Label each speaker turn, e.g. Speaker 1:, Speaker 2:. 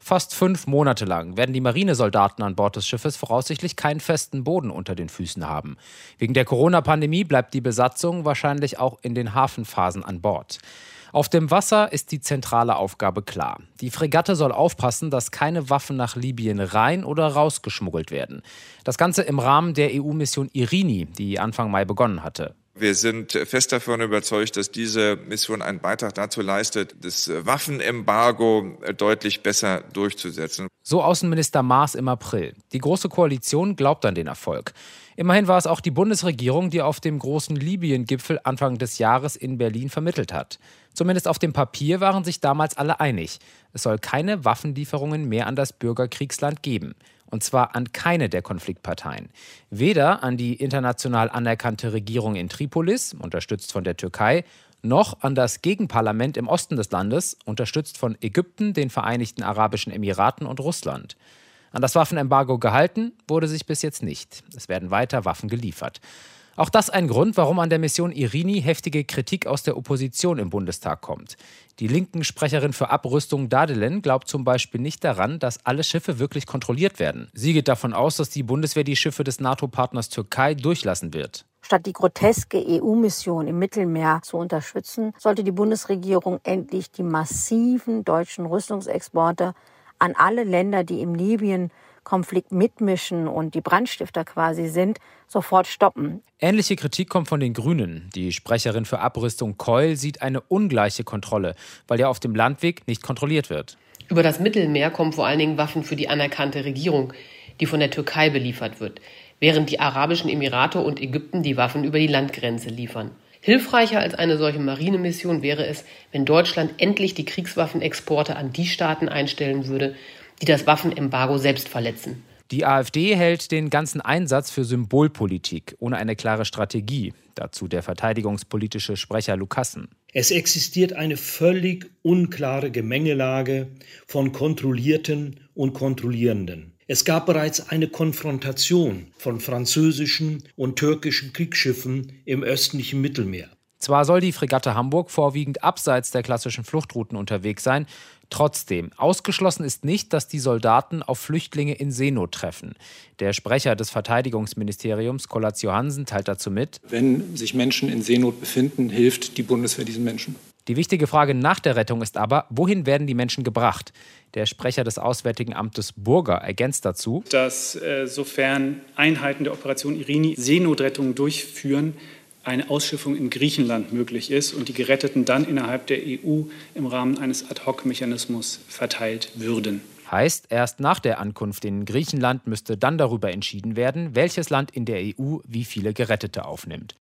Speaker 1: Fast 5 Monate lang werden die Marinesoldaten an Bord des Schiffes voraussichtlich keinen festen Boden unter den Füßen haben. Wegen der Corona-Pandemie bleibt die Besatzung wahrscheinlich auch in den Hafenphasen an Bord. Auf dem Wasser ist die zentrale Aufgabe klar. Die Fregatte soll aufpassen, dass keine Waffen nach Libyen rein oder rausgeschmuggelt werden. Das Ganze im Rahmen der EU-Mission Irini, die Anfang Mai begonnen hatte.
Speaker 2: Wir sind fest davon überzeugt, dass diese Mission einen Beitrag dazu leistet, das Waffenembargo deutlich besser durchzusetzen.
Speaker 1: So Außenminister Maas im April. Die Große Koalition glaubt an den Erfolg. Immerhin war es auch die Bundesregierung, die auf dem großen Libyen-Gipfel Anfang des Jahres in Berlin vermittelt hat. Zumindest auf dem Papier waren sich damals alle einig. Es soll keine Waffenlieferungen mehr an das Bürgerkriegsland geben. Und zwar an keine der Konfliktparteien. Weder an die international anerkannte Regierung in Tripolis, unterstützt von der Türkei, noch an das Gegenparlament im Osten des Landes, unterstützt von Ägypten, den Vereinigten Arabischen Emiraten und Russland. An das Waffenembargo gehalten wurde sich bis jetzt nicht. Es werden weiter Waffen geliefert. Auch das ein Grund, warum an der Mission Irini heftige Kritik aus der Opposition im Bundestag kommt. Die linken Sprecherin für Abrüstung Dadelen glaubt zum Beispiel nicht daran, dass alle Schiffe wirklich kontrolliert werden. Sie geht davon aus, dass die Bundeswehr die Schiffe des NATO-Partners Türkei durchlassen wird.
Speaker 3: Statt die groteske EU-Mission im Mittelmeer zu unterstützen, sollte die Bundesregierung endlich die massiven deutschen Rüstungsexporte an alle Länder, die im Libyen-Konflikt mitmischen und die Brandstifter quasi sind, sofort stoppen.
Speaker 1: Ähnliche Kritik kommt von den Grünen. Die Sprecherin für Abrüstung Keul sieht eine ungleiche Kontrolle, weil ja auf dem Landweg nicht kontrolliert wird.
Speaker 4: Über das Mittelmeer kommen vor allen Dingen Waffen für die anerkannte Regierung, die von der Türkei beliefert wird, während die Arabischen Emirate und Ägypten die Waffen über die Landgrenze liefern. Hilfreicher als eine solche Marinemission wäre es, wenn Deutschland endlich die Kriegswaffenexporte an die Staaten einstellen würde, die das Waffenembargo selbst verletzen.
Speaker 1: Die AfD hält den ganzen Einsatz für Symbolpolitik, ohne eine klare Strategie. Dazu der verteidigungspolitische Sprecher Lukassen.
Speaker 5: Es existiert eine völlig unklare Gemengelage von Kontrollierten und Kontrollierenden. Es gab bereits eine Konfrontation von französischen und türkischen Kriegsschiffen im östlichen Mittelmeer.
Speaker 1: Zwar soll die Fregatte Hamburg vorwiegend abseits der klassischen Fluchtrouten unterwegs sein, trotzdem, ausgeschlossen ist nicht, dass die Soldaten auf Flüchtlinge in Seenot treffen. Der Sprecher des Verteidigungsministeriums, Kollatz Johansen, teilt dazu mit:
Speaker 6: Wenn sich Menschen in Seenot befinden, hilft die Bundeswehr diesen Menschen.
Speaker 1: Die wichtige Frage nach der Rettung ist aber, wohin werden die Menschen gebracht? Der Sprecher des Auswärtigen Amtes Burger ergänzt dazu,
Speaker 7: dass sofern Einheiten der Operation Irini Seenotrettungen durchführen, eine Ausschiffung in Griechenland möglich ist und die Geretteten dann innerhalb der EU im Rahmen eines Ad-hoc-Mechanismus verteilt würden.
Speaker 1: Heißt, erst nach der Ankunft in Griechenland müsste dann darüber entschieden werden, welches Land in der EU wie viele Gerettete aufnimmt.